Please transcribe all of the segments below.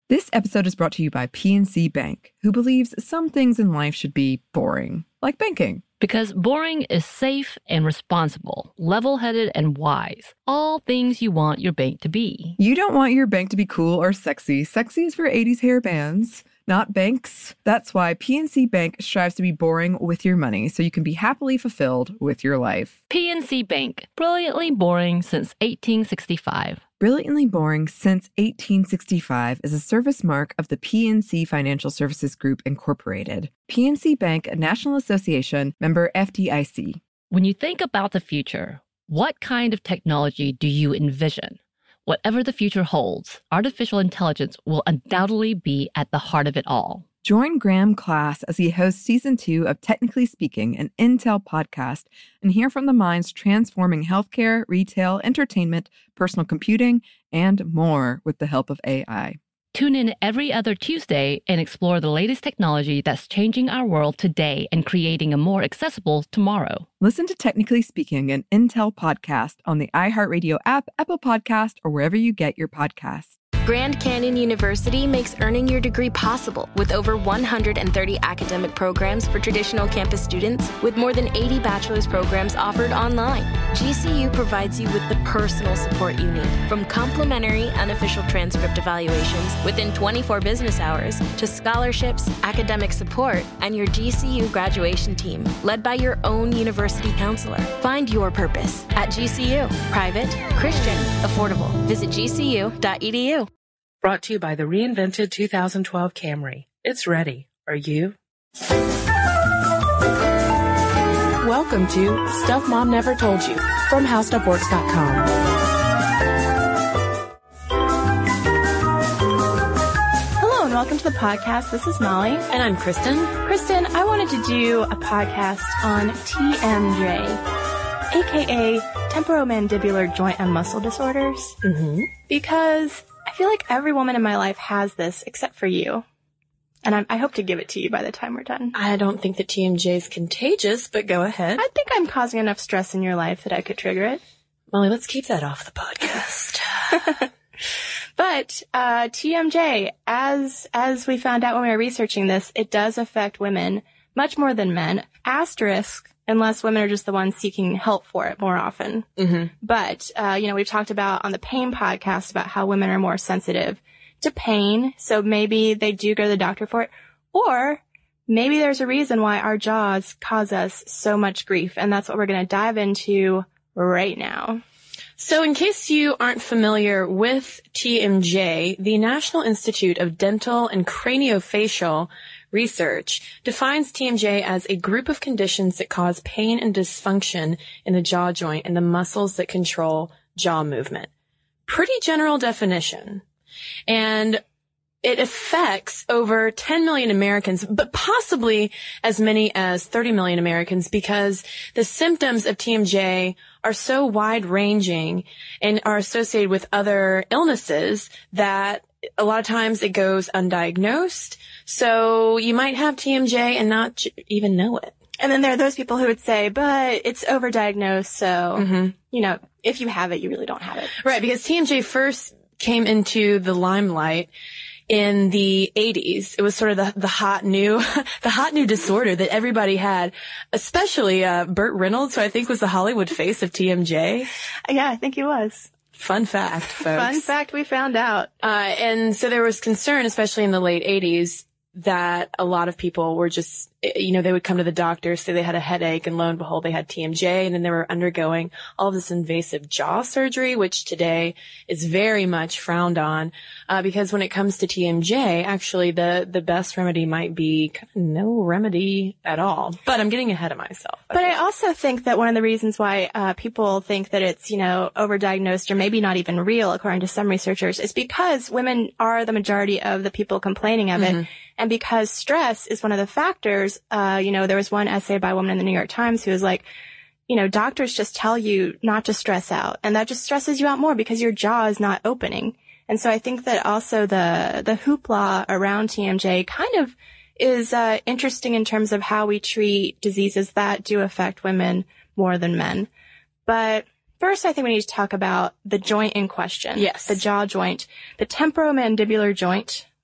This episode is brought to you by PNC Bank, who believes some things in life should be boring, like banking. Because boring is safe and responsible, level-headed and wise. All things you want your bank to be. You don't want your bank to be cool or sexy. Sexy is for 80s hair bands, not banks. That's why PNC Bank strives to be boring with your money so you can be happily fulfilled with your life. PNC Bank, brilliantly boring since 1865. Brilliantly Boring Since 1865 is a service mark of the PNC Financial Services Group, Incorporated. PNC Bank, a National Association, member FDIC. When you think about the future, what kind of technology do you envision? Whatever the future holds, artificial intelligence will undoubtedly be at the heart of it all. Join Graham Class as he hosts Season 2 of Technically Speaking, an Intel podcast, and hear from the minds transforming healthcare, retail, entertainment, personal computing, and more with the help of AI. Tune in every other Tuesday and explore the latest technology that's changing our world today and creating a more accessible tomorrow. Listen to Technically Speaking, an Intel podcast on the iHeartRadio app, Apple Podcast, or wherever you get your podcasts. Grand Canyon University makes earning your degree possible with over 130 academic programs for traditional campus students, with more than 80 bachelor's programs offered online. GCU provides you with the personal support you need, from complimentary unofficial transcript evaluations within 24 business hours to scholarships, academic support, and your GCU graduation team, led by your own university counselor. Find your purpose at GCU. Private, Christian, affordable. Visit gcu.edu. Brought to you by the reinvented 2012 Camry. It's ready. Are you? Welcome to Stuff Mom Never Told You from HowStuffWorks.com. Hello and welcome to the podcast. This is Molly. And I'm Kristen. Kristen, I wanted to do a podcast on TMJ, aka temporomandibular joint and muscle disorders, because I feel like every woman in my life has this, except for you. And I hope to give it to you by the time we're done. I don't think that TMJ is contagious, but go ahead. I think I'm causing enough stress in your life that I could trigger it. Molly, let's keep that off the podcast. But TMJ, as we found out when we were researching this, it does affect women much more than men. Asterisk, unless women are just the ones seeking help for it more often. But, we've talked about on the pain podcast about how women are more sensitive to pain. So maybe they do go to the doctor for it. Or maybe there's a reason why our jaws cause us so much grief. And that's what we're going to dive into right now. So in case you aren't familiar with TMJ, the National Institute of Dental and Craniofacial Research defines TMJ as a group of conditions that cause pain and dysfunction in the jaw joint and the muscles that control jaw movement. Pretty general definition. And it affects over 10 million Americans, but possibly as many as 30 million Americans, because the symptoms of TMJ are so wide-ranging and are associated with other illnesses that a lot of times it goes undiagnosed. So you might have TMJ and not even know it. And then there are those people who would say, but it's overdiagnosed. So, if you have it, you really don't have it. Right. Because TMJ first came into the limelight in the 80s. It was sort of the hot new disorder that everybody had, especially Burt Reynolds, who I think was the Hollywood face of TMJ. Yeah, I think he was. Fun fact, folks. Fun fact we found out. And so there was concern, especially in the late 80s, that a lot of people were just, they would come to the doctor, say they had a headache, and lo and behold, they had TMJ, and then they were undergoing all this invasive jaw surgery, which today is very much frowned on, because when it comes to TMJ, actually the best remedy might be kind of no remedy at all. But I'm getting ahead of myself. But I also think that one of the reasons why people think that it's, overdiagnosed or maybe not even real, according to some researchers, is because women are the majority of the people complaining of it. And because stress is one of the factors, there was one essay by a woman in the New York Times who was like, doctors just tell you not to stress out. And that just stresses you out more because your jaw is not opening. And so I think that also the hoopla around TMJ kind of is interesting in terms of how we treat diseases that do affect women more than men. But first, I think we need to talk about the joint in question. Yes. The jaw joint, the temporomandibular joint,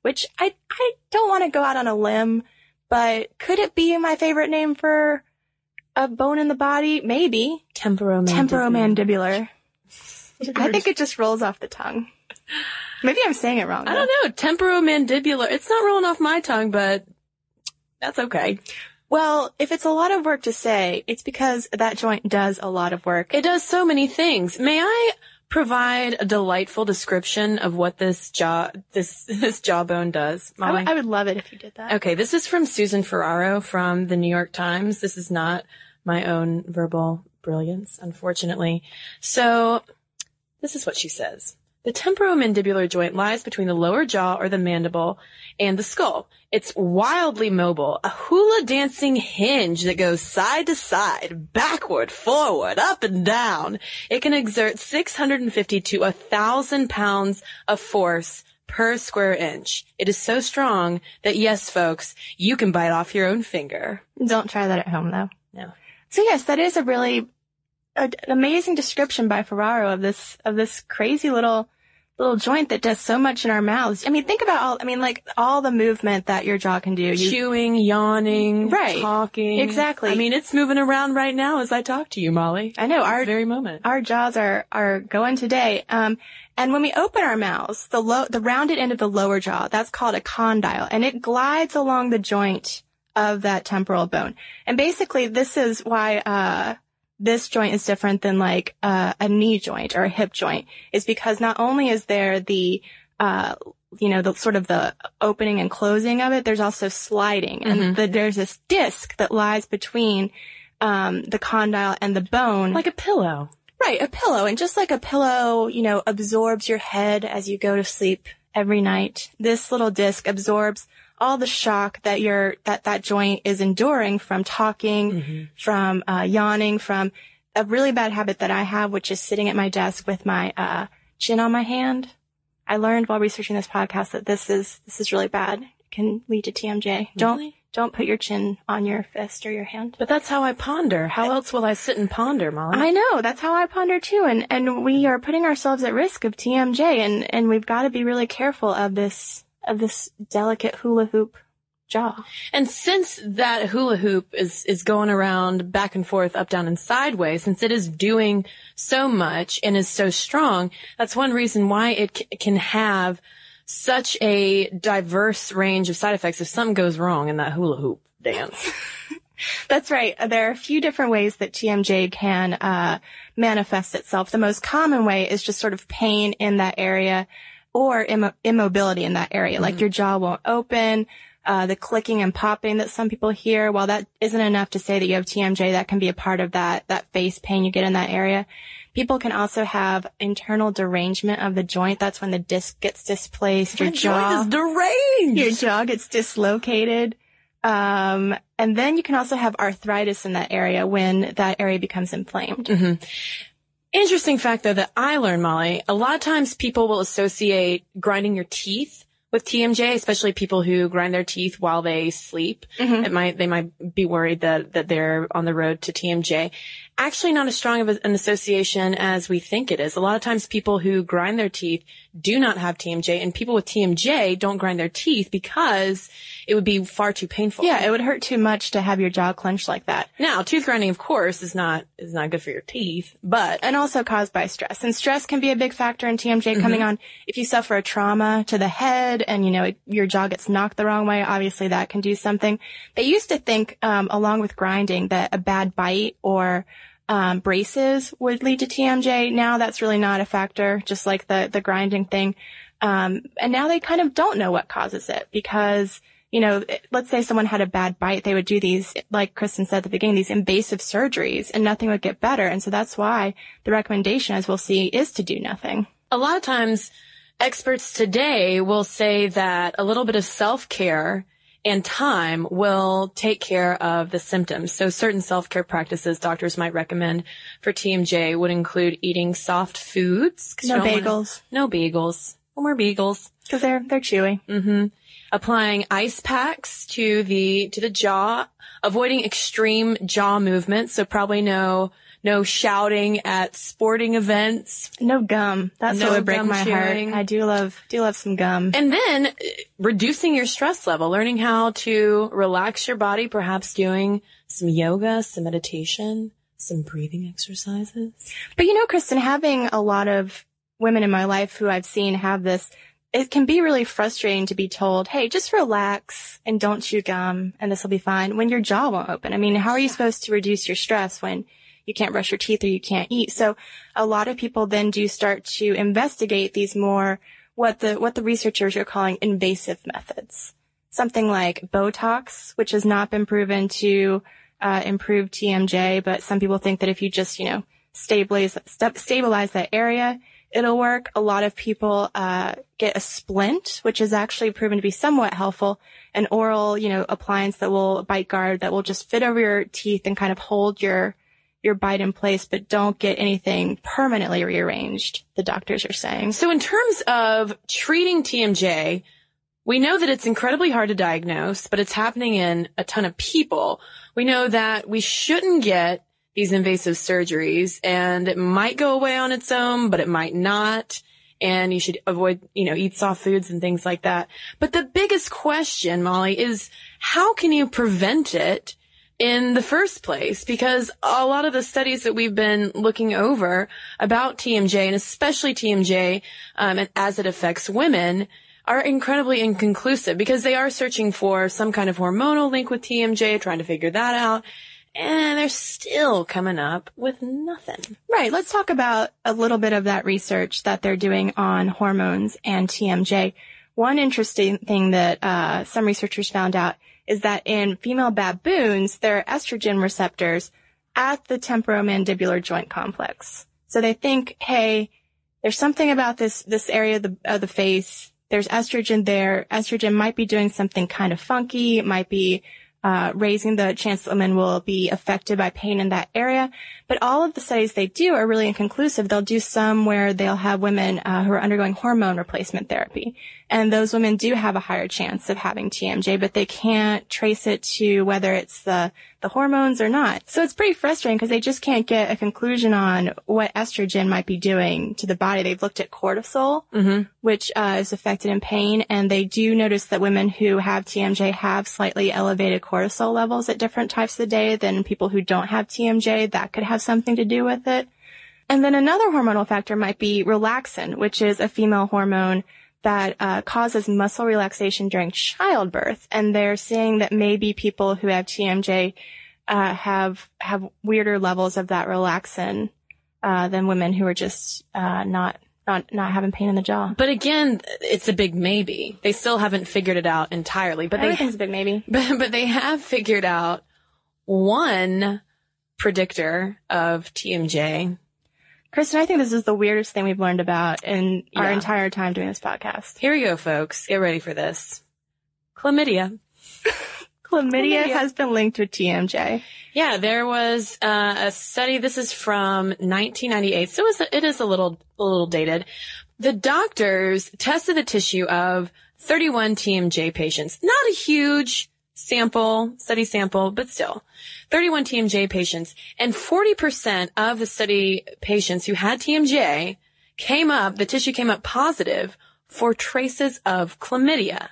which I don't want to go out on a limb, but could it be my favorite name for a bone in the body? Maybe. Temporomandibular. I think it just rolls off the tongue. Maybe I'm saying it wrong, though. I don't know. Temporomandibular. It's not rolling off my tongue, but that's okay. Well, if it's a lot of work to say, it's because that joint does a lot of work. It does so many things. May I provide a delightful description of what this jawbone does, Molly? I would love it if you did that. Okay, this is from Susan Ferraro from the New York Times. This is not my own verbal brilliance, unfortunately. So, this is what she says. The temporomandibular joint lies between the lower jaw or the mandible and the skull. It's wildly mobile, a hula dancing hinge that goes side to side, backward, forward, up and down. It can exert 650 to 1,000 pounds of force per square inch. It is so strong that, yes, folks, you can bite off your own finger. Don't try that at home, though. No. So yes, that is a really an amazing description by Ferraro of this crazy little joint that does so much in our mouths. I mean, think about all the movement that your jaw can do. Chewing, yawning, right, talking. Exactly. I mean, it's moving around right now as I talk to you, Molly. I know. This very moment. Our jaws are going today. And when we open our mouths, the rounded end of the lower jaw, that's called a condyle, and it glides along the joint of that temporal bone. And basically, this is why, this joint is different than like a knee joint or a hip joint, is because not only is there the sort of the opening and closing of it, there's also sliding, and there's this disc that lies between the condyle and the bone, like a pillow. Right, a pillow. And just like a pillow, absorbs your head as you go to sleep every night, this little disc absorbs all the shock that that joint is enduring from talking, from yawning, from a really bad habit that I have, which is sitting at my desk with my chin on my hand. I learned while researching this podcast that this is really bad. It can lead to TMJ. Really? Don't put your chin on your fist or your hand. But that's how I ponder. How else will I sit and ponder, Molly? I know. That's how I ponder too. And we are putting ourselves at risk of TMJ, and we've got to be really careful of this delicate hula hoop jaw. And since that hula hoop is going around back and forth, up, down, and sideways, since it is doing so much and is so strong, that's one reason why it can have such a diverse range of side effects if something goes wrong in that hula hoop dance. That's right. There are a few different ways that TMJ can manifest itself. The most common way is just sort of pain in that area, or immobility in that area, like your jaw won't open, the clicking and popping that some people hear. While that isn't enough to say that you have TMJ, that can be a part of that face pain you get in that area. People can also have internal derangement of the joint. That's when the disc gets displaced. Your jaw is deranged. Your jaw gets dislocated. And then you can also have arthritis in that area when that area becomes inflamed. Interesting fact, though, that I learned, Molly, a lot of times people will associate grinding your teeth with TMJ, especially people who grind their teeth while they sleep. They might be worried that they're on the road to TMJ. Actually, not as strong of an association as we think it is. A lot of times people who grind their teeth do not have TMJ, and people with TMJ don't grind their teeth because it would be far too painful. Yeah, it would hurt too much to have your jaw clenched like that. Now, tooth grinding, of course, is not good for your teeth, and also caused by stress. And stress can be a big factor in TMJ coming on. If you suffer a trauma to the head and, your jaw gets knocked the wrong way, obviously that can do something. They used to think, along with grinding, that a bad bite or braces would lead to TMJ. Now that's really not a factor, just like the grinding thing. And now they kind of don't know what causes it because, let's say someone had a bad bite, they would do these, like Kristen said at the beginning, these invasive surgeries and nothing would get better. And so that's why the recommendation, as we'll see, is to do nothing. A lot of times experts today will say that a little bit of self-care and time will take care of the symptoms. So certain self-care practices doctors might recommend for TMJ would include eating soft foods. No bagels. No bagels. No more bagels. Because they're chewy. Applying ice packs to the jaw, avoiding extreme jaw movements. So probably no no shouting at sporting events. No gum. That's what would break my heart. I do love some gum. And then reducing your stress level, learning how to relax your body, perhaps doing some yoga, some meditation, some breathing exercises. But Kristen, having a lot of women in my life who I've seen have this, it can be really frustrating to be told, hey, just relax and don't chew gum and this will be fine, when your jaw won't open. I mean, how are you supposed to reduce your stress when you can't brush your teeth or you can't eat? So a lot of people then do start to investigate these more, what the researchers are calling invasive methods. Something like Botox, which has not been proven to improve TMJ, but some people think that if you just, stabilize that area, it'll work. A lot of people get a splint, which is actually proven to be somewhat helpful, an oral, appliance that will bite guard that will just fit over your teeth and kind of hold your bite in place, but don't get anything permanently rearranged, the doctors are saying. So in terms of treating TMJ, we know that it's incredibly hard to diagnose, but it's happening in a ton of people. We know that we shouldn't get these invasive surgeries, and it might go away on its own, but it might not. And you should avoid, eat soft foods and things like that. But the biggest question, Molly, is how can you prevent it in the first place? Because a lot of the studies that we've been looking over about TMJ, and especially TMJ, and as it affects women, are incredibly inconclusive, because they are searching for some kind of hormonal link with TMJ, trying to figure that out. And they're still coming up with nothing. Right. Let's talk about a little bit of that research that they're doing on hormones and TMJ. One interesting thing that some researchers found out is that in female baboons, there are estrogen receptors at the temporomandibular joint complex. So they think, hey, there's something about this area of the face. There's estrogen there. Estrogen might be doing something kind of funky. It might be raising the chance that women will be affected by pain in that area. But all of the studies they do are really inconclusive. They'll do some where they'll have women who are undergoing hormone replacement therapy. And those women do have a higher chance of having TMJ, but they can't trace it to whether it's the hormones or not. So it's pretty frustrating because they just can't get a conclusion on what estrogen might be doing to the body. They've looked at cortisol, which is affected in pain, and they do notice that women who have TMJ have slightly elevated cortisol levels at different times of the day than people who don't have TMJ. That could have something to do with it. And then another hormonal factor might be relaxin, which is a female hormone that causes muscle relaxation during childbirth. And they're saying that maybe people who have TMJ have weirder levels of that relaxin than women who are just not having pain in the jaw. But again, it's a big maybe. They still haven't figured it out entirely. But everything's a big maybe. But they have figured out one predictor of TMJ. Kristen, I think this is the weirdest thing we've learned about in our entire time doing this podcast. Here we go, folks. Get ready for this. Chlamydia. Chlamydia has been linked with TMJ. Yeah, there was a study. This is from 1998, so it is a little dated. The doctors tested the tissue of 31 TMJ patients. Not a huge study sample, but still 31 TMJ patients, and 40% of the study patients who had TMJ the tissue came up positive for traces of chlamydia.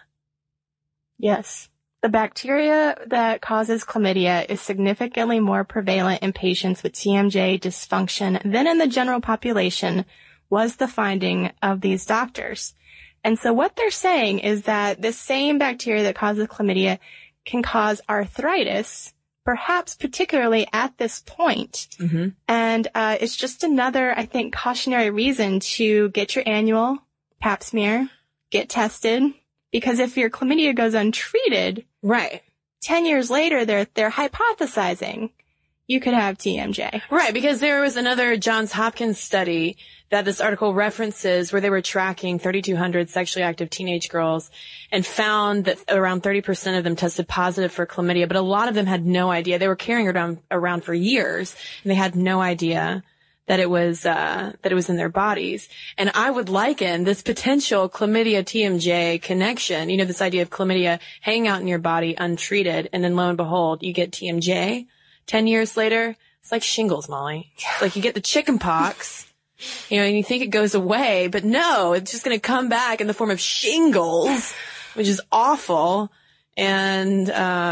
Yes. The bacteria that causes chlamydia is significantly more prevalent in patients with TMJ dysfunction than in the general population, was the finding of these doctors. And so what they're saying is that the same bacteria that causes chlamydia can cause arthritis, perhaps particularly at this point. And it's just another, I think, cautionary reason to get your annual pap smear, get tested, because if your chlamydia goes untreated, right, 10 years later, they're hypothesizing you could have TMJ. Right, because there was another Johns Hopkins study that this article references where they were tracking 3,200 sexually active teenage girls and found that around 30% of them tested positive for chlamydia, but a lot of them had no idea. They were carrying it around for years, and they had no idea that it was in their bodies. And I would liken this potential chlamydia TMJ connection, this idea of chlamydia hanging out in your body untreated, and then lo and behold, you get TMJ. 10 years later, It's like shingles, Molly. It's like you get the chicken pox, and you think it goes away, but no, it's just going to come back in the form of shingles, which is awful. And,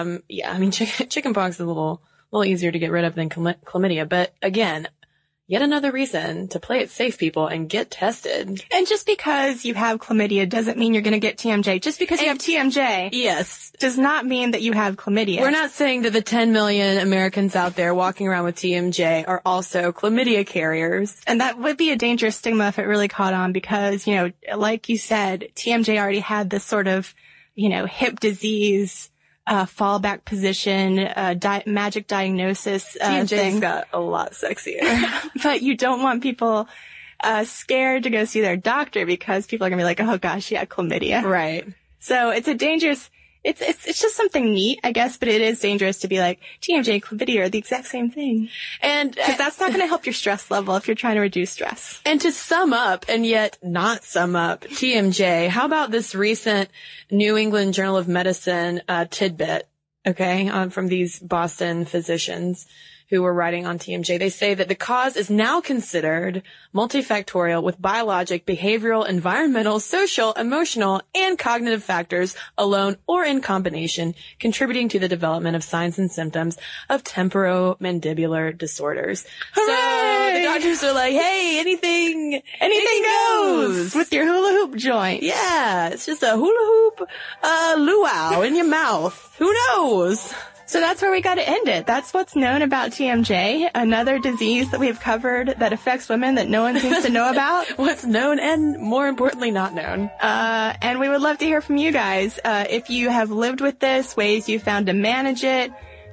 chicken pox is a little easier to get rid of than chlamydia. But again, yet another reason to play it safe, people, and get tested. And just because you have chlamydia doesn't mean you're going to get TMJ. Just because you have TMJ, yes, does not mean that you have chlamydia. We're not saying that the 10 million Americans out there walking around with TMJ are also chlamydia carriers. And that would be a dangerous stigma if it really caught on because, like you said, TMJ already had this sort of, hip disease, fallback position, magic diagnosis, TMJ's got a lot sexier. But you don't want people, scared to go see their doctor because people are gonna be like, oh gosh, yeah, chlamydia. Right. So it's a dangerous, it's just something neat, I guess, but it is dangerous to be like, TMJ and chlamydia are the exact same thing. And because that's not gonna help your stress level if you're trying to reduce stress. And to sum up, and yet not sum up, TMJ, how about this recent New England Journal of Medicine tidbit, okay, from these Boston physicians who were writing on TMJ. They say that the cause is now considered multifactorial with biologic, behavioral, environmental, social, emotional, and cognitive factors alone or in combination contributing to the development of signs and symptoms of temporomandibular disorders. Hooray! So the doctors are like, hey, anything goes with your hula hoop joint. Yeah, it's just a hula hoop luau in your mouth. Who knows? So that's where we got to end it. That's what's known about TMJ, another disease that we've covered that affects women that no one seems to know about. What's known and, more importantly, not known. And we would love to hear from you guys. If you have lived with this, ways you found to manage it,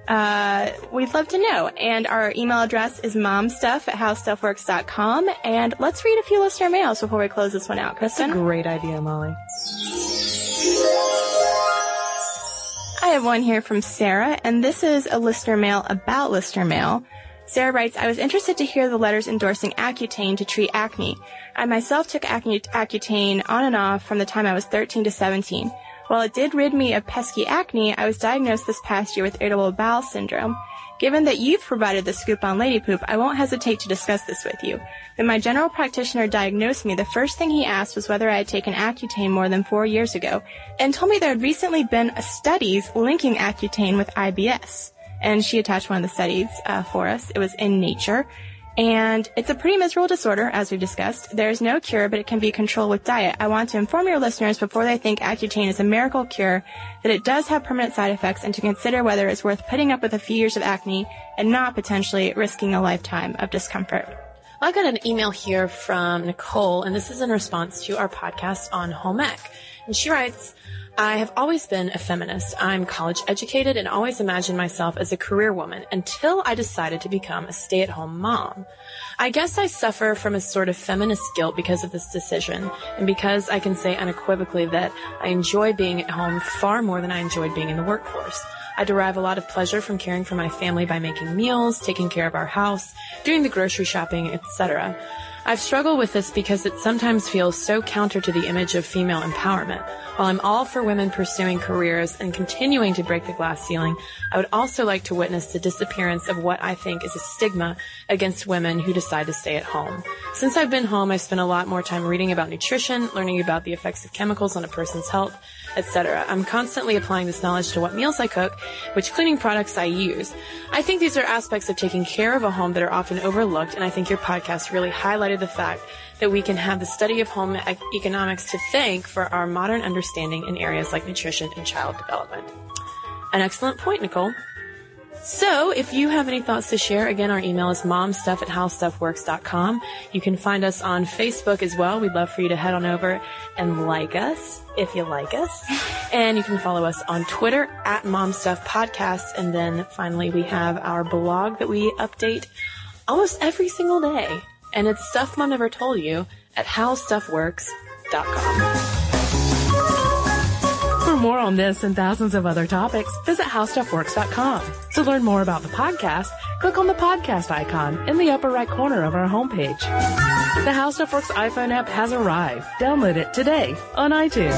we'd love to know. And our email address is momstuff@howstuffworks.com. And let's read a few listener mails before we close this one out, Kristen. That's a great idea, Molly. I have one here from Sarah, and this is a listener mail about listener mail. Sarah writes, I was interested to hear the letters endorsing Accutane to treat acne. I myself took Accutane on and off from the time I was 13 to 17. While it did rid me of pesky acne, I was diagnosed this past year with irritable bowel syndrome. Given that you've provided the scoop on lady poop, I won't hesitate to discuss this with you. When my general practitioner diagnosed me, the first thing he asked was whether I had taken Accutane more than 4 years ago, and told me there had recently been studies linking Accutane with IBS. And she attached one of the studies for us. It was in Nature. And it's a pretty miserable disorder, as we've discussed. There is no cure, but it can be controlled with diet. I want to inform your listeners before they think Accutane is a miracle cure that it does have permanent side effects and to consider whether it's worth putting up with a few years of acne and not potentially risking a lifetime of discomfort. I got an email here from Nicole, and this is in response to our podcast on home ec. And she writes, I have always been a feminist. I'm college educated and always imagined myself as a career woman until I decided to become a stay-at-home mom. I guess I suffer from a sort of feminist guilt because of this decision, and because I can say unequivocally that I enjoy being at home far more than I enjoyed being in the workforce. I derive a lot of pleasure from caring for my family by making meals, taking care of our house, doing the grocery shopping, etc. I've struggled with this because it sometimes feels so counter to the image of female empowerment. While I'm all for women pursuing careers and continuing to break the glass ceiling, I would also like to witness the disappearance of what I think is a stigma against women who decide to stay at home. Since I've been home, I've spent a lot more time reading about nutrition, learning about the effects of chemicals on a person's health, etc. I'm constantly applying this knowledge to what meals I cook, which cleaning products I use. I think these are aspects of taking care of a home that are often overlooked, and I think your podcast really highlighted the fact that we can have the study of home economics to thank for our modern understanding in areas like nutrition and child development. An excellent point, Nicole. So, if you have any thoughts to share, again, our email is momstuff@howstuffworks.com. You can find us on Facebook as well. We'd love for you to head on over and like us, if you like us. And you can follow us on Twitter @momstuffpodcast. And then finally, we have our blog that we update almost every single day. And it's Stuff Mom Never Told You at howstuffworks.com. For more on this and thousands of other topics, visit howstuffworks.com. To learn more about the podcast, click on the podcast icon in the upper right corner of our homepage. The How Stuff Works iPhone app has arrived. Download it today on iTunes.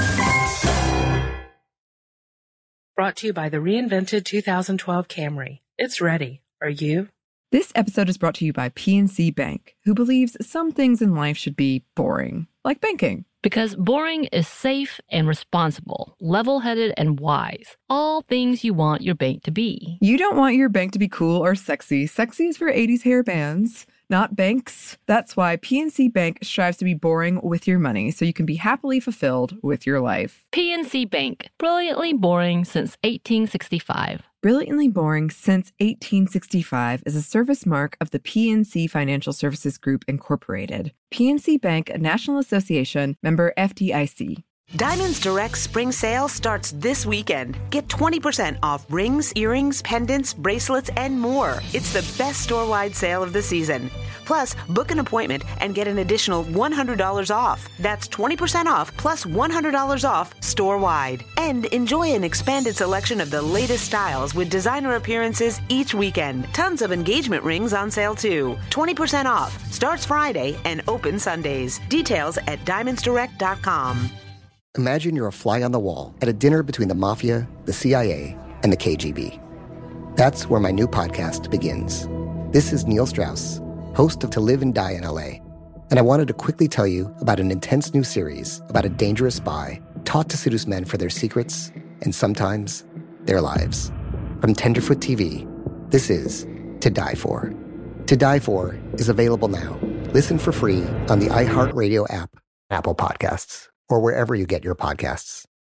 Brought to you by the reinvented 2012 Camry. It's ready. Are you? This episode is brought to you by PNC Bank, who believes some things in life should be boring, like banking. Because boring is safe and responsible, level-headed and wise. All things you want your bank to be. You don't want your bank to be cool or sexy. Sexy is for 80s hair bands, not banks. That's why PNC Bank strives to be boring with your money so you can be happily fulfilled with your life. PNC Bank, brilliantly boring since 1865. Brilliantly Boring Since 1865 is a service mark of the PNC Financial Services Group, Incorporated. PNC Bank, a National Association, member FDIC. Diamonds Direct Spring Sale starts this weekend. Get 20% off rings, earrings, pendants, bracelets, and more. It's the best store-wide sale of the season. Plus, book an appointment and get an additional $100 off. That's 20% off plus $100 off store-wide. And enjoy an expanded selection of the latest styles with designer appearances each weekend. Tons of engagement rings on sale too. 20% off. Starts Friday and opens Sundays. Details at diamondsdirect.com. Imagine you're a fly on the wall at a dinner between the Mafia, the CIA, and the KGB. That's where my new podcast begins. This is Neil Strauss, host of To Live and Die in LA, and I wanted to quickly tell you about an intense new series about a dangerous spy taught to seduce men for their secrets and sometimes their lives. From Tenderfoot TV, this is To Die For. To Die For is available now. Listen for free on the iHeartRadio app, Apple Podcasts, or wherever you get your podcasts.